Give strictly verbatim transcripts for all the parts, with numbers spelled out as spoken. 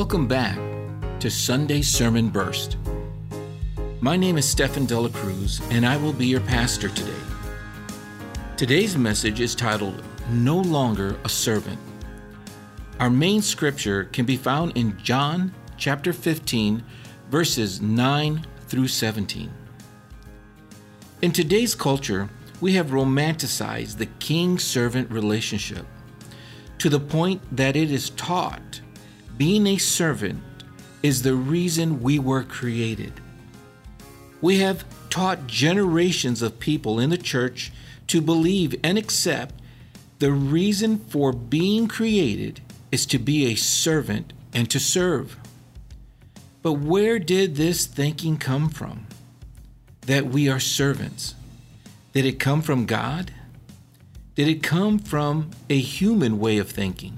Welcome back to Sunday Sermon Burst. My name is Stephan Dela Cruz, and I will be your pastor today. Today's message is titled, No Longer a Servant. Our main scripture can be found in John chapter fifteen, verses nine through seventeen. In today's culture, we have romanticized the king-servant relationship to the point that it is taught being a servant is the reason we were created. We have taught generations of people in the church to believe and accept the reason for being created is to be a servant and to serve. But where did this thinking come from? That we are servants? Did it come from God? Did it come from a human way of thinking?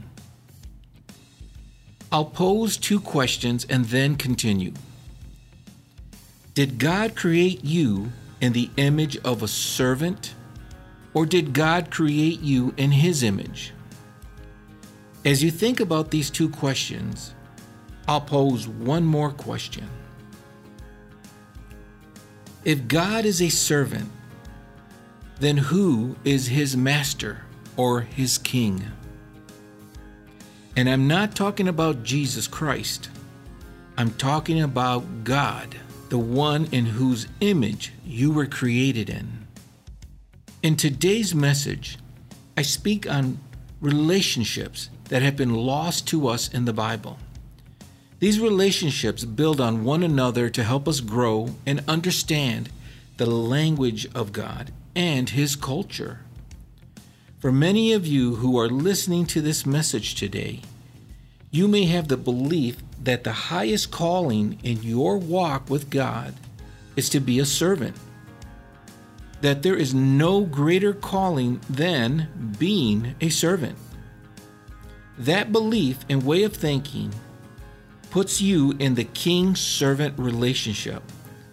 I'll pose two questions and then continue. Did God create you in the image of a servant, or did God create you in His image? As you think about these two questions, I'll pose one more question. If God is a servant, then who is His master or His king? And I'm not talking about Jesus Christ. I'm talking about God, the one in whose image you were created in. In today's message, I speak on relationships that have been lost to us in the Bible. These relationships build on one another to help us grow and understand the language of God and His culture. For many of you who are listening to this message today, you may have the belief that the highest calling in your walk with God is to be a servant, that there is no greater calling than being a servant. That belief and way of thinking puts you in the king-servant relationship.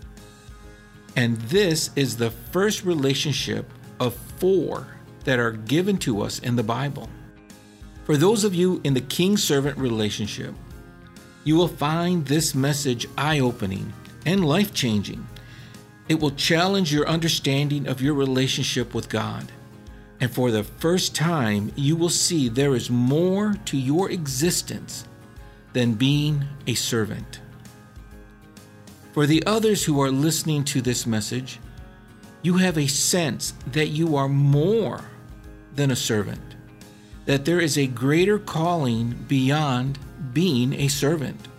And this is the first relationship of four that are given to us in the Bible. For those of you in the king-servant relationship, you will find this message eye-opening and life-changing. It will challenge your understanding of your relationship with God. And for the first time, you will see there is more to your existence than being a servant. For the others who are listening to this message, you have a sense that you are more than a servant, that there is a greater calling beyond being a servant.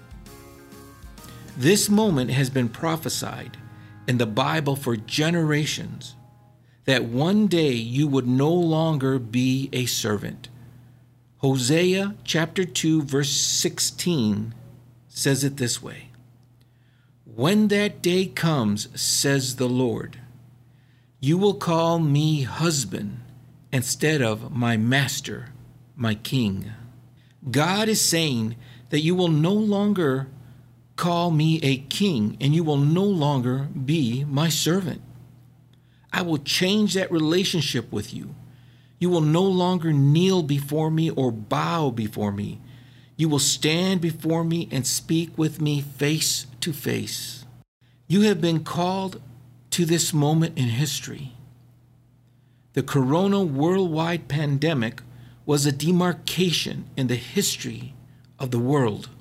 This moment has been prophesied in the Bible for generations, that one day you would no longer be a servant. Hosea chapter two, verse sixteen says it this way, "When that day comes, says the Lord, you will call me husband instead of my master, my king." God is saying that you will no longer call me a king and you will no longer be my servant. I will change that relationship with you. You will no longer kneel before me or bow before me. You will stand before me and speak with me face to face. You have been called to this moment in history. The corona worldwide pandemic was a demarcation in the history of the world.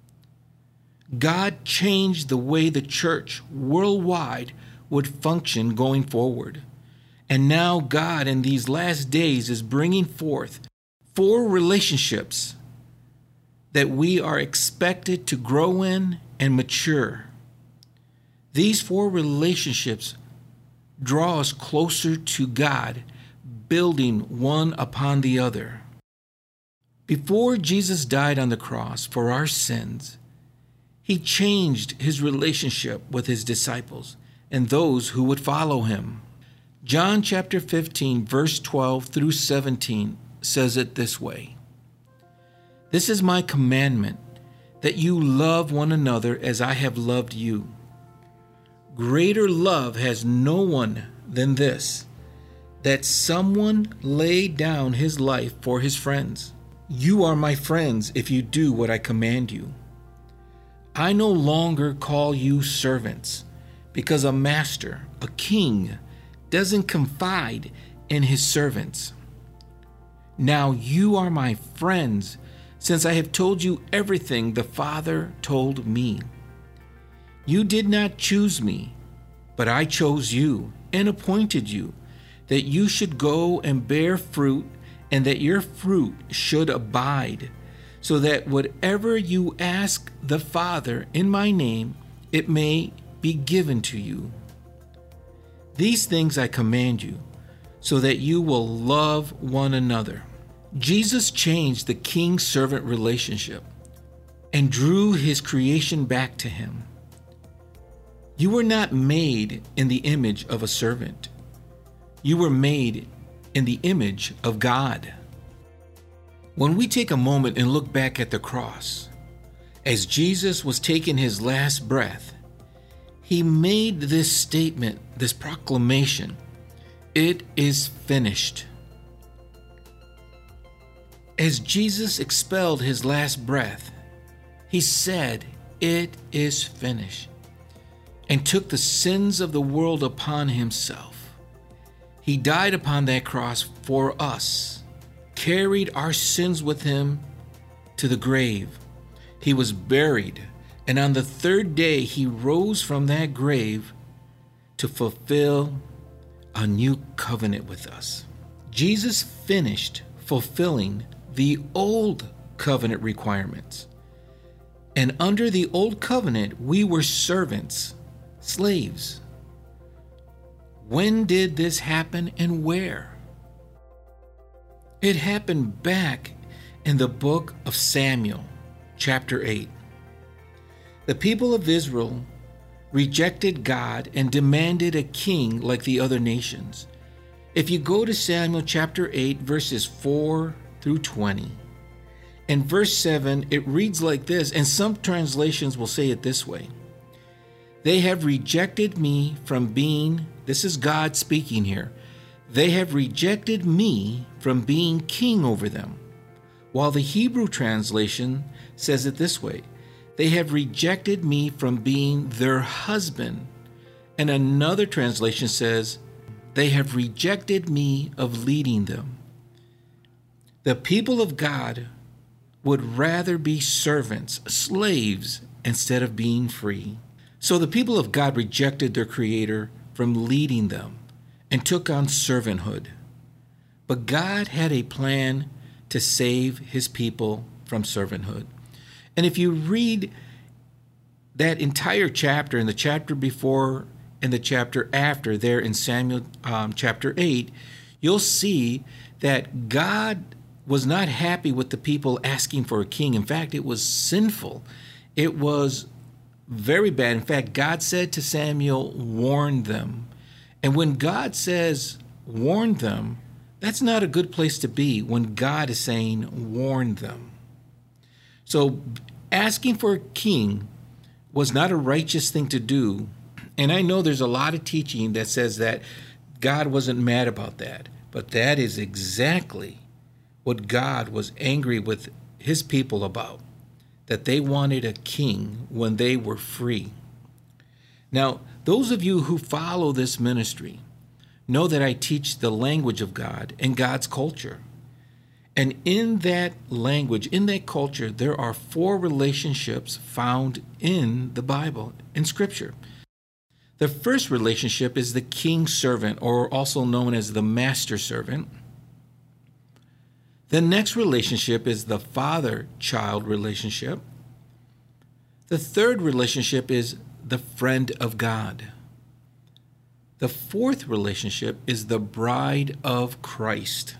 God changed the way the church worldwide would function going forward. And now God in these last days is bringing forth four relationships that we are expected to grow in and mature. These four relationships draw us closer to God, building one upon the other. Before Jesus died on the cross for our sins, He changed His relationship with His disciples and those who would follow Him. John chapter fifteen, verse twelve through seventeen says it this way, "This is my commandment, that you love one another as I have loved you. Greater love has no one than this, that someone lay down his life for his friends. You are my friends if you do what I command you. I no longer call you servants, because a master, a king, doesn't confide in his servants. Now you are my friends, since I have told you everything the Father told me. You did not choose me, but I chose you and appointed you, that you should go and bear fruit, and that your fruit should abide, so that whatever you ask the Father in my name, it may be given to you. These things I command you, so that you will love one another. Jesus changed the king-servant relationship and drew his creation back to him. You were not made in the image of a servant. You were made in the image of God. When we take a moment and look back at the cross, as Jesus was taking his last breath, he made this statement, this proclamation, "It is finished." As Jesus expelled his last breath, he said, "It is finished," and took the sins of the world upon himself. He died upon that cross for us, carried our sins with him to the grave. He was buried, and on the third day he rose from that grave to fulfill a new covenant with us. Jesus finished fulfilling the old covenant requirements. And under the old covenant, we were servants, slaves. When did this happen and where? It happened back in the book of Samuel, chapter eight. The people of Israel rejected God and demanded a king like the other nations. If you go to Samuel chapter eight, verses four through twenty, in verse seven, it reads like this, and some translations will say it this way: They have rejected me from being, this is God speaking here, they have rejected me from being king over them. While the Hebrew translation says it this way: They have rejected me from being their husband. And another translation says, They have rejected me of leading them. The people of God would rather be servants, slaves, instead of being free. So the people of God rejected their Creator from leading them and took on servanthood. But God had a plan to save his people from servanthood. And if you read that entire chapter and the chapter before and the chapter after there in Samuel um, chapter eight, you'll see that God was not happy with the people asking for a king. In fact, it was sinful. It was very bad. In fact, God said to Samuel, warn them. And when God says, warn them, that's not a good place to be when God is saying, warn them. So asking for a king was not a righteous thing to do. And I know there's a lot of teaching that says that God wasn't mad about that. But that is exactly what God was angry with his people about, that they wanted a king when they were free. Now, those of you who follow this ministry know that I teach the language of God and God's culture. And in that language, in that culture, there are four relationships found in the Bible, in Scripture. The first relationship is the king-servant, or also known as the master-servant. The next relationship is the father-child relationship. The third relationship is the friend of God. The fourth relationship is the bride of Christ.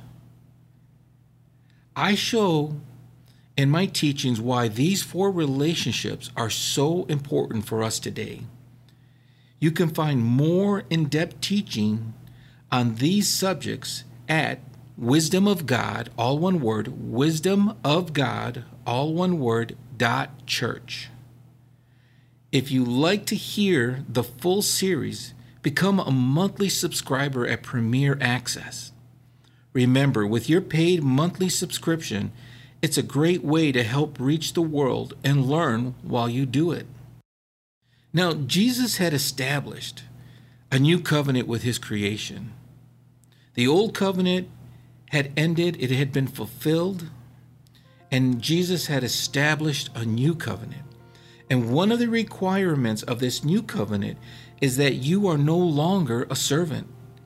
I show in my teachings why these four relationships are so important for us today. You can find more in-depth teaching on these subjects at Wisdom of God, all one word, Wisdom of God, all one word, dot church. If you like to hear the full series, become a monthly subscriber at Premier Access. Remember, with your paid monthly subscription, It's a great way to help reach the world and learn while you do it. Now, Jesus had established a new covenant with his creation. The old covenant had ended, it had been fulfilled, and Jesus had established a new covenant. And one of the requirements of this new covenant is that you are no longer a servant.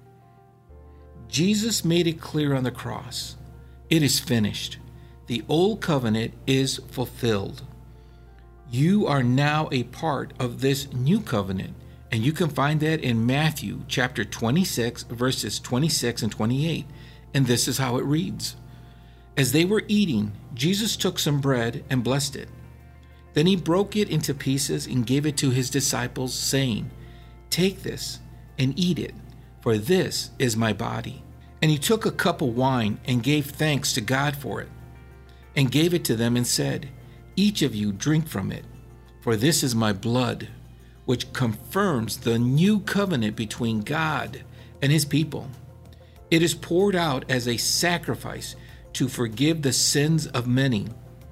Jesus made it clear on the cross. It is finished. The old covenant is fulfilled. You are now a part of this new covenant, and you can find that in Matthew chapter twenty-six, verses twenty-six and twenty-eight. And this is how it reads. As they were eating, Jesus took some bread and blessed it. Then he broke it into pieces and gave it to his disciples, saying, "Take this and eat it, for this is my body." And he took a cup of wine and gave thanks to God for it, and gave it to them and said, "Each of you drink from it, for this is my blood, which confirms the new covenant between God and his people. It is poured out as a sacrifice to forgive the sins of many."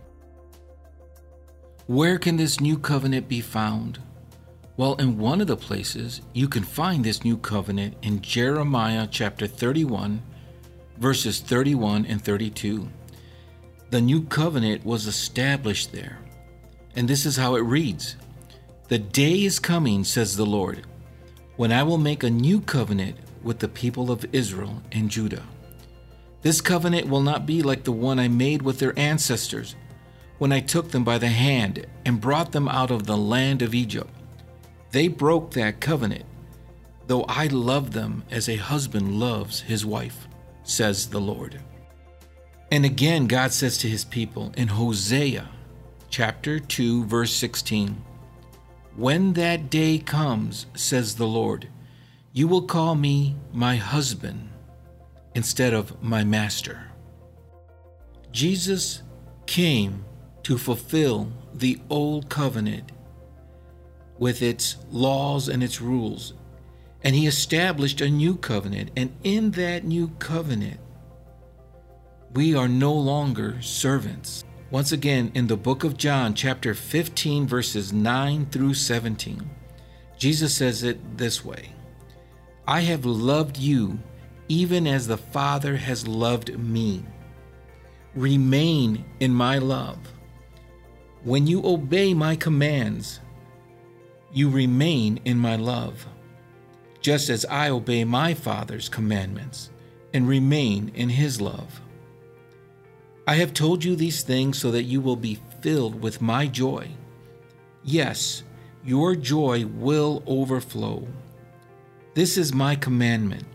Where can this new covenant be found? Well, in one of the places you can find this new covenant in Jeremiah chapter thirty-one, verses thirty-one and thirty-two. The new covenant was established there. And this is how it reads. "The day is coming, says the Lord, when I will make a new covenant with the people of Israel and Judah. This covenant will not be like the one I made with their ancestors when I took them by the hand and brought them out of the land of Egypt. They broke that covenant, though I loved them as a husband loves his wife, says the Lord." And again, God says to his people in Hosea chapter two, verse sixteen, "When that day comes, says the Lord, you will call me my husband instead of my master." Jesus came to fulfill the old covenant with its laws and its rules, and he established a new covenant. And in that new covenant, we are no longer servants. Once again, in the book of John, chapter fifteen, verses nine through seventeen, Jesus says it this way, "I have loved you even as the Father has loved me. Remain in my love. When you obey my commands, you remain in my love, just as I obey my Father's commandments and remain in his love. I have told you these things so that you will be filled with my joy. Yes, your joy will overflow. This is my commandment.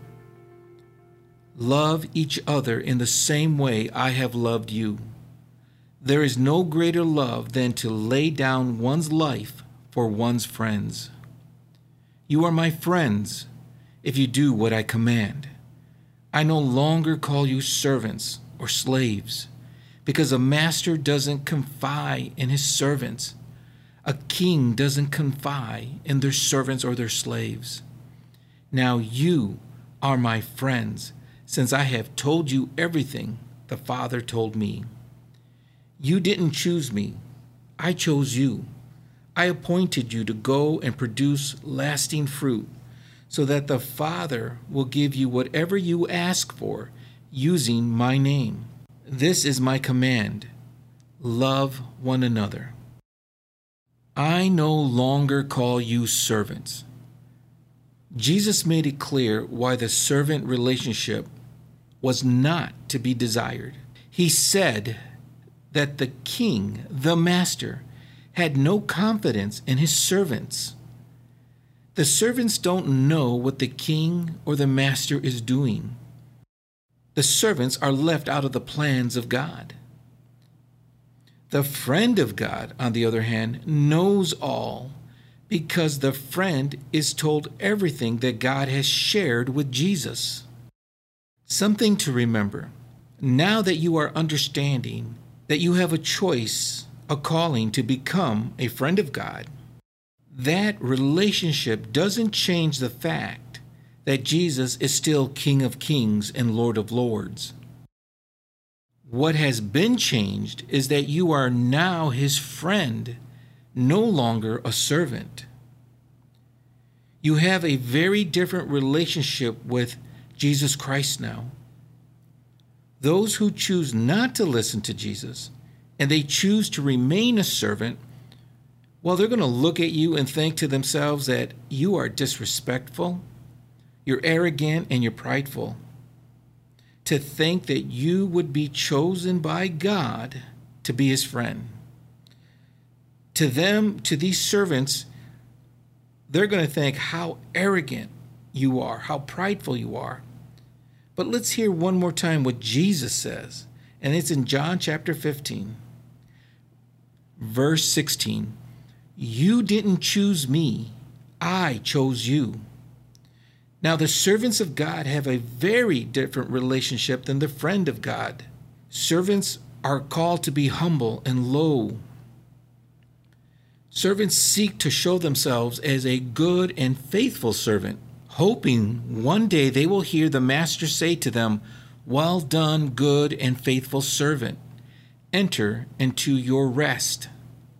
Love each other in the same way I have loved you. There is no greater love than to lay down one's life for one's friends. You are my friends if you do what I command. I no longer call you servants or slaves, because a master doesn't confide in his servants. A king doesn't confide in their servants or their slaves. Now you are my friends, since I have told you everything the Father told me. You didn't choose me, I chose you. I appointed you to go and produce lasting fruit, so that the Father will give you whatever you ask for using my name. This is my command. Love one another. I no longer call you servants." Jesus made it clear why the servant relationship was not to be desired. He said that the king, the master, had no confidence in his servants. The servants don't know what the king or the master is doing. The servants are left out of the plans of God. The friend of God, on the other hand, knows all, because the friend is told everything that God has shared with Jesus. Something to remember. Now that you are understanding that you have a choice, a calling to become a friend of God, that relationship doesn't change the fact that Jesus is still King of Kings and Lord of Lords. What has been changed is that you are now his friend, no longer a servant. You have a very different relationship with Jesus Christ now. Those who choose not to listen to Jesus and they choose to remain a servant, well, they're going to look at you and think to themselves that you are disrespectful, you're arrogant, and you're prideful. To think that you would be chosen by God to be his friend. To them, to these servants, they're going to think how arrogant you are, how prideful you are. But let's hear one more time what Jesus says, and it's in John chapter fifteen, verse sixteen. You didn't choose me, I chose you. Now, the servants of God have a very different relationship than the friend of God. Servants are called to be humble and low. Servants seek to show themselves as a good and faithful servant, hoping one day they will hear the master say to them, "Well done, good and faithful servant. Enter into your rest."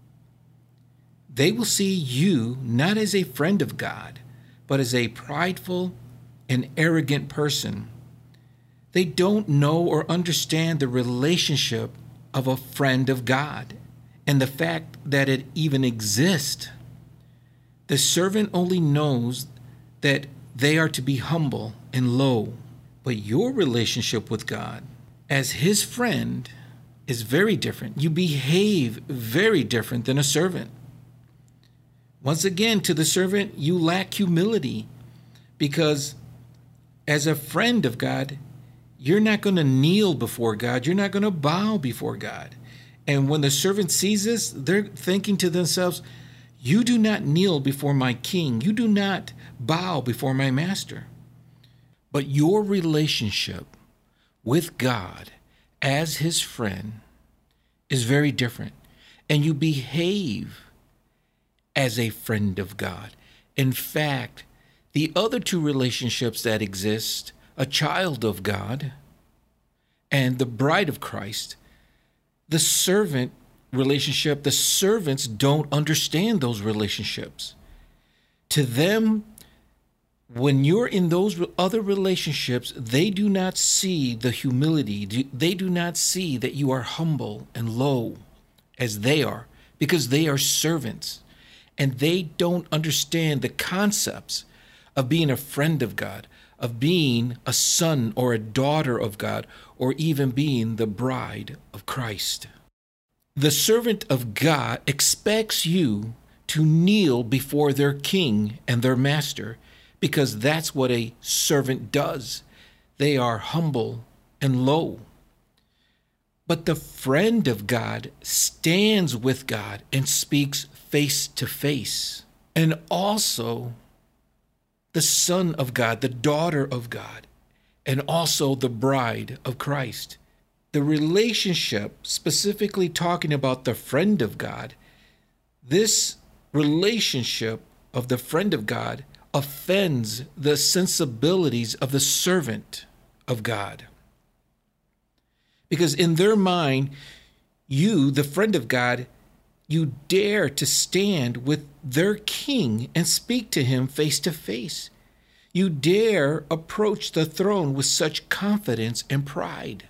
They will see you not as a friend of God, but as a prideful and arrogant person. They don't know or understand the relationship of a friend of God and the fact that it even exists. The servant only knows that they are to be humble and low, but your relationship with God as his friend is very different. You behave very different than a servant. Once again, to the servant, you lack humility because as a friend of God, you're not going to kneel before God. You're not going to bow before God. And when the servant sees this, they're thinking to themselves, you do not kneel before my king. You do not bow before my master. But your relationship with God as his friend is very different. And you behave as a friend of God. In fact, the other two relationships that exist, a child of God and the bride of Christ, the servant relationship, the servants don't understand those relationships. To them, when you're in those other relationships, they do not see the humility. They do not see that you are humble and low as they are, because they are servants. And they don't understand the concepts of being a friend of God, of being a son or a daughter of God, or even being the bride of Christ. The servant of God expects you to kneel before their king and their master, because that's what a servant does. They are humble and low. But the friend of God stands with God and speaks face to face. And also the son of God, the daughter of God, and also the bride of Christ. The relationship, specifically talking about the friend of God, this relationship of the friend of God offends the sensibilities of the servant of God. Because in their mind, you, the friend of God, you dare to stand with their king and speak to him face to face. You dare approach the throne with such confidence and pride.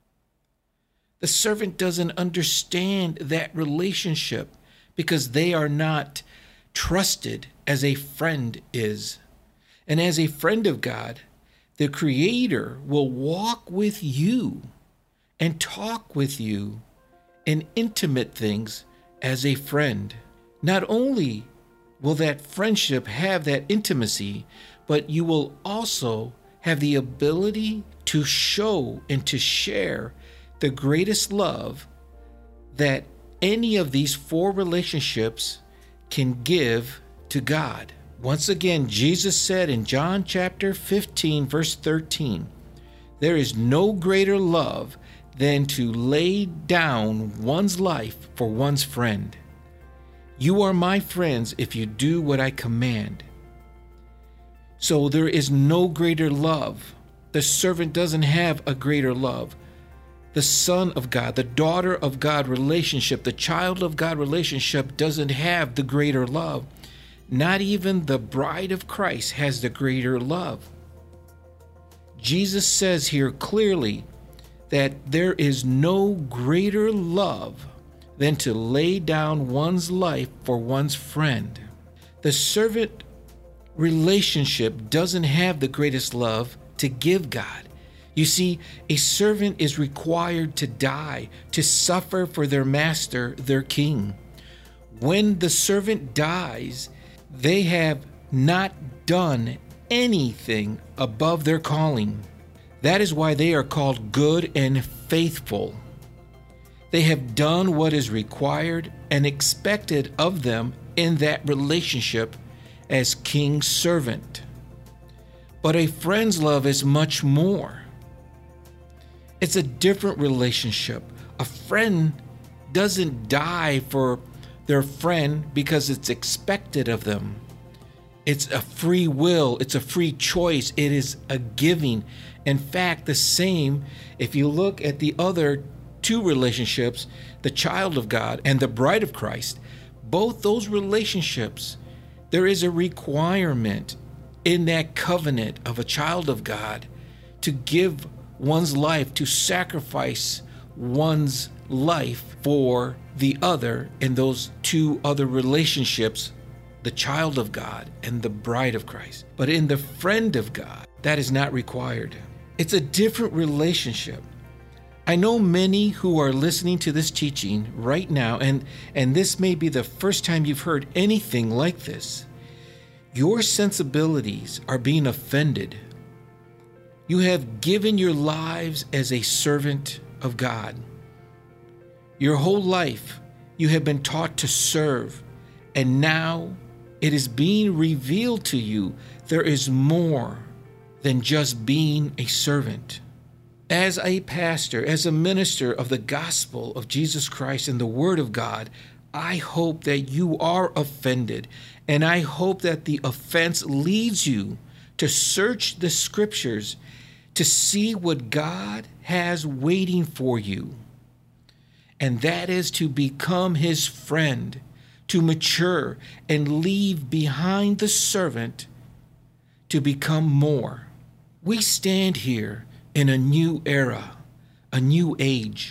The servant doesn't understand that relationship because they are not trusted as a friend is. And as a friend of God, the Creator will walk with you and talk with you in intimate things as a friend. Not only will that friendship have that intimacy, but you will also have the ability to show and to share the greatest love that any of these four relationships can give to God. Once again, Jesus said in John chapter fifteen, verse thirteen, there is no greater love than to lay down one's life for one's friend. You are my friends if you do what I command. So there is no greater love. The servant doesn't have a greater love. the Son of God, the daughter of God relationship, the child of God relationship doesn't have the greater love. Not even the bride of Christ has the greater love. Jesus says here clearly that there is no greater love than to lay down one's life for one's friend. The servant relationship doesn't have the greatest love to give God. You see, a servant is required to die, to suffer for their master, their king. When the servant dies, they have not done anything above their calling. That is why they are called good and faithful. They have done what is required and expected of them in that relationship as king's servant. But a friend's love is much more. It's a different relationship. A friend doesn't die for their friend because it's expected of them. It's a free will. It's a free choice. It is a giving. In fact, the same if you look at the other two relationships, the child of God and the bride of Christ, both those relationships, there is a requirement in that covenant of a child of God to give one's life, to sacrifice one's life for the other in those two other relationships, the child of God and the bride of Christ. But in the friend of God, that is not required. It's a different relationship. I know many who are listening to this teaching right now, and, and this may be the first time you've heard anything like this. Your sensibilities are being offended. You have given your lives as a servant of God. Your whole life, you have been taught to serve, and now it is being revealed to you there is more than just being a servant. As a pastor, as a minister of the gospel of Jesus Christ and the Word of God, I hope that you are offended, and I hope that the offense leads you to search the scriptures to see what God has waiting for you. And that is to become his friend, to mature and leave behind the servant to become more. We stand here in a new era, a new age.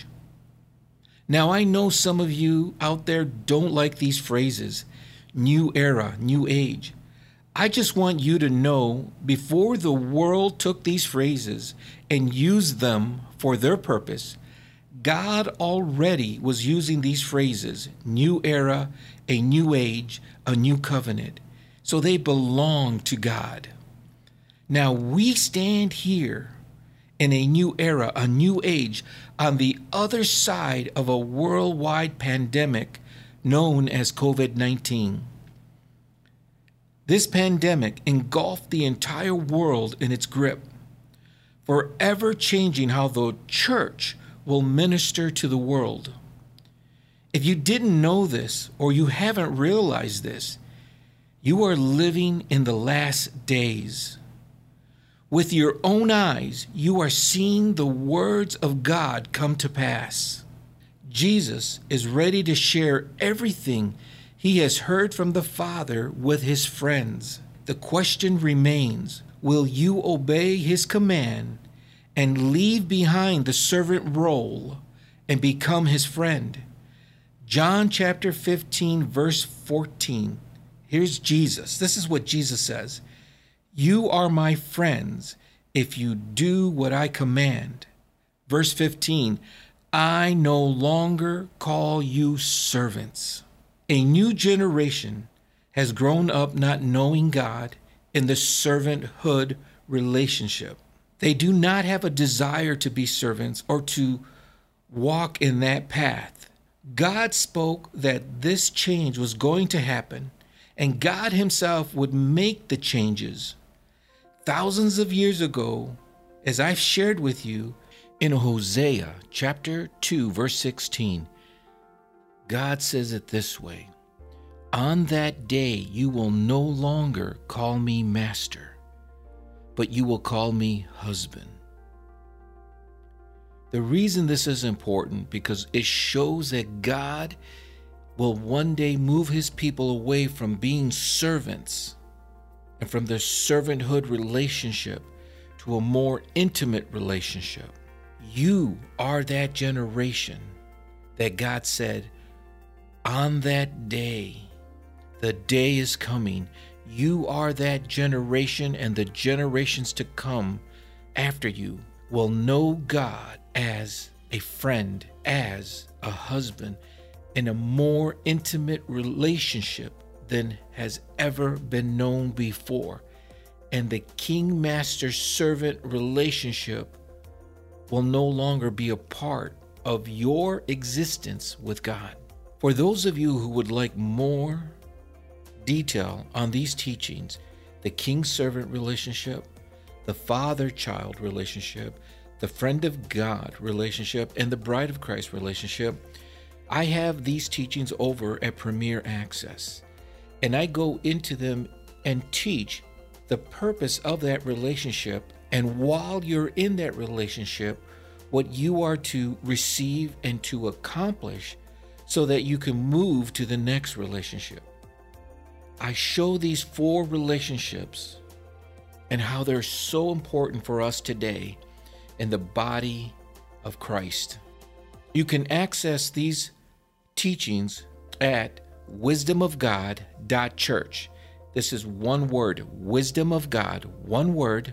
Now, I know some of you out there don't like these phrases, new era, new age. I just want you to know, before the world took these phrases and used them for their purpose, God already was using these phrases, new era, a new age, a new covenant. So they belong to God. Now we stand here in a new era, a new age, on the other side of a worldwide pandemic known as COVID nineteen. This pandemic engulfed the entire world in its grip, forever changing how the church will minister to the world. If you didn't know this, or you haven't realized this, you are living in the last days. With your own eyes, you are seeing the words of God come to pass. Jesus is ready to share everything he has heard from the Father with his friends. The question remains, will you obey his command and leave behind the servant role and become his friend? John chapter fifteen, verse fourteen. Here's Jesus. This is what Jesus says. You are my friends if you do what I command. Verse fifteen, I no longer call you servants. A new generation has grown up not knowing God in the servanthood relationship. They do not have a desire to be servants or to walk in that path. God spoke that this change was going to happen, and God himself would make the changes. Thousands of years ago, as I've shared with you in Hosea chapter two, verse sixteen, God says it this way, on that day you will no longer call me master, but you will call me husband. The reason this is important because it shows that God will one day move his people away from being servants and from their servanthood relationship to a more intimate relationship. You are that generation that God said, on that day, the day is coming. You are that generation, and the generations to come after you will know God as a friend, as a husband, in a more intimate relationship than has ever been known before. And the king master servant relationship will no longer be a part of your existence with God. For those of you who would like more detail on these teachings, the king-servant relationship, the father-child relationship, the friend of God relationship, and the bride of Christ relationship, I have these teachings over at Premier Access. And I go into them and teach the purpose of that relationship, and while you're in that relationship, what you are to receive and to accomplish so that you can move to the next relationship. I show these four relationships and how they're so important for us today in the body of Christ. You can access these teachings at wisdom of god dot church. This is one word, wisdom of God, one word,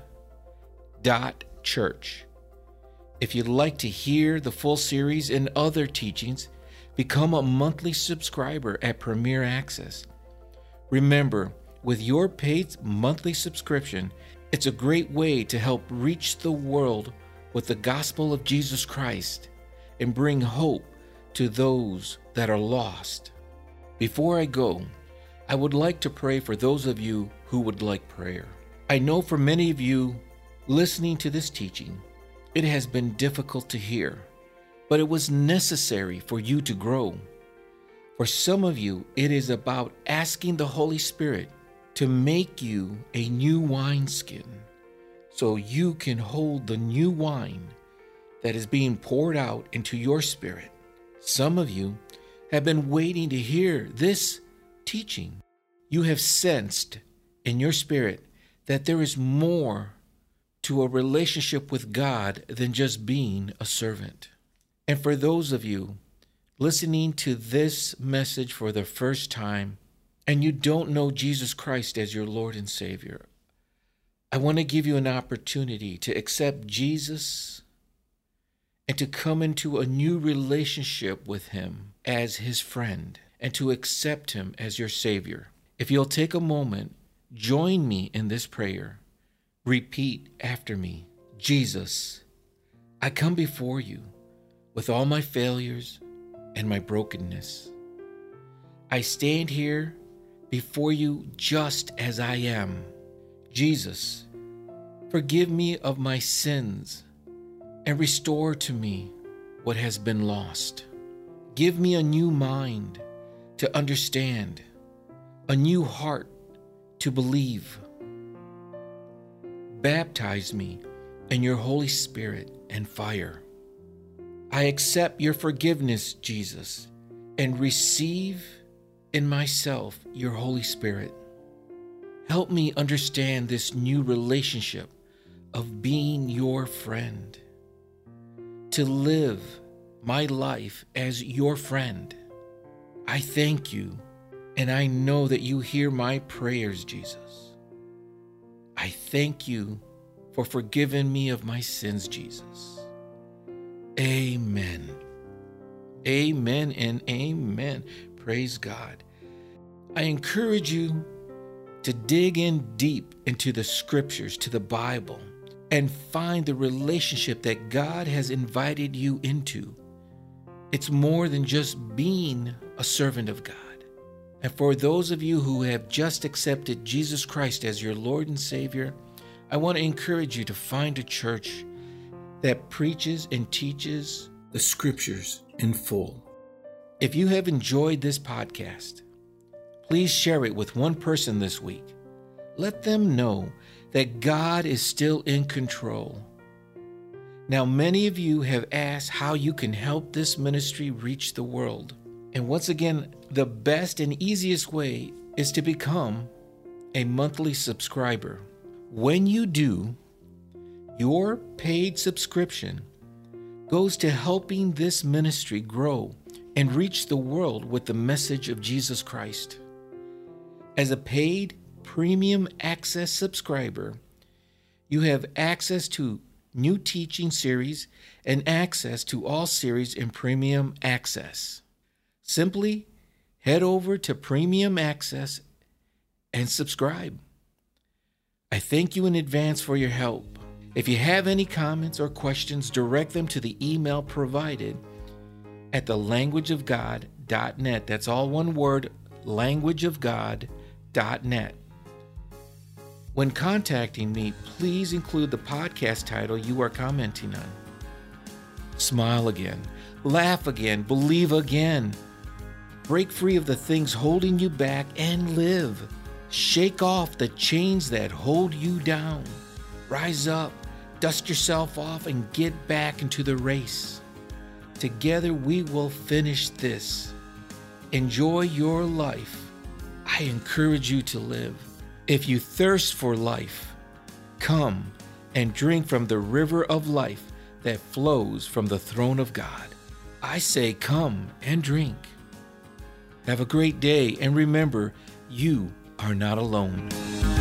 dot church. If you'd like to hear the full series and other teachings, become a monthly subscriber at Premier Access. Remember, with your paid monthly subscription, it's a great way to help reach the world with the gospel of Jesus Christ and bring hope to those that are lost. Before I go, I would like to pray for those of you who would like prayer. I know for many of you listening to this teaching, it has been difficult to hear, but it was necessary for you to grow. For some of you, it is about asking the Holy Spirit to make you a new wineskin so you can hold the new wine that is being poured out into your spirit. Some of you have been waiting to hear this teaching. You have sensed in your spirit that there is more to a relationship with God than just being a servant. And for those of you listening to this message for the first time and you don't know Jesus Christ as your Lord and Savior, I want to give you an opportunity to accept Jesus and to come into a new relationship with him as his friend and to accept him as your Savior. If you'll take a moment, join me in this prayer. Repeat after me. Jesus, I come before you with all my failures and my brokenness. I stand here before you just as I am. Jesus, forgive me of my sins and restore to me what has been lost. Give me a new mind to understand, a new heart to believe. Baptize me in your Holy Spirit and fire. I accept your forgiveness, Jesus, and receive in myself your Holy Spirit. Help me understand this new relationship of being your friend, to live my life as your friend. I thank you, and I know that you hear my prayers, Jesus. I thank you for forgiving me of my sins, Jesus. Amen. Amen and amen. Praise God. I encourage you to dig in deep into the scriptures, to the Bible, and find the relationship that God has invited you into. It's more than just being a servant of God. And for those of you who have just accepted Jesus Christ as your Lord and Savior, I want to encourage you to find a church that preaches and teaches the scriptures in full. If you have enjoyed this podcast, please share it with one person this week. Let them know that God is still in control. Now, many of you have asked how you can help this ministry reach the world. And once again, the best and easiest way is to become a monthly subscriber. When you do, your paid subscription goes to helping this ministry grow and reach the world with the message of Jesus Christ. As a paid premium access subscriber, you have access to new teaching series and access to all series in premium access. Simply head over to Premium Access and subscribe. I thank you in advance for your help. If you have any comments or questions, direct them to the email provided at the language of god dot net. That's all one word, language of god dot net. When contacting me, please include the podcast title you are commenting on. Smile again, laugh again, believe again. Break free of the things holding you back and live. Shake off the chains that hold you down. Rise up, dust yourself off, and get back into the race. Together we will finish this. Enjoy your life. I encourage you to live. If you thirst for life, come and drink from the river of life that flows from the throne of God. I say come and drink. Have a great day, and remember, you are not alone.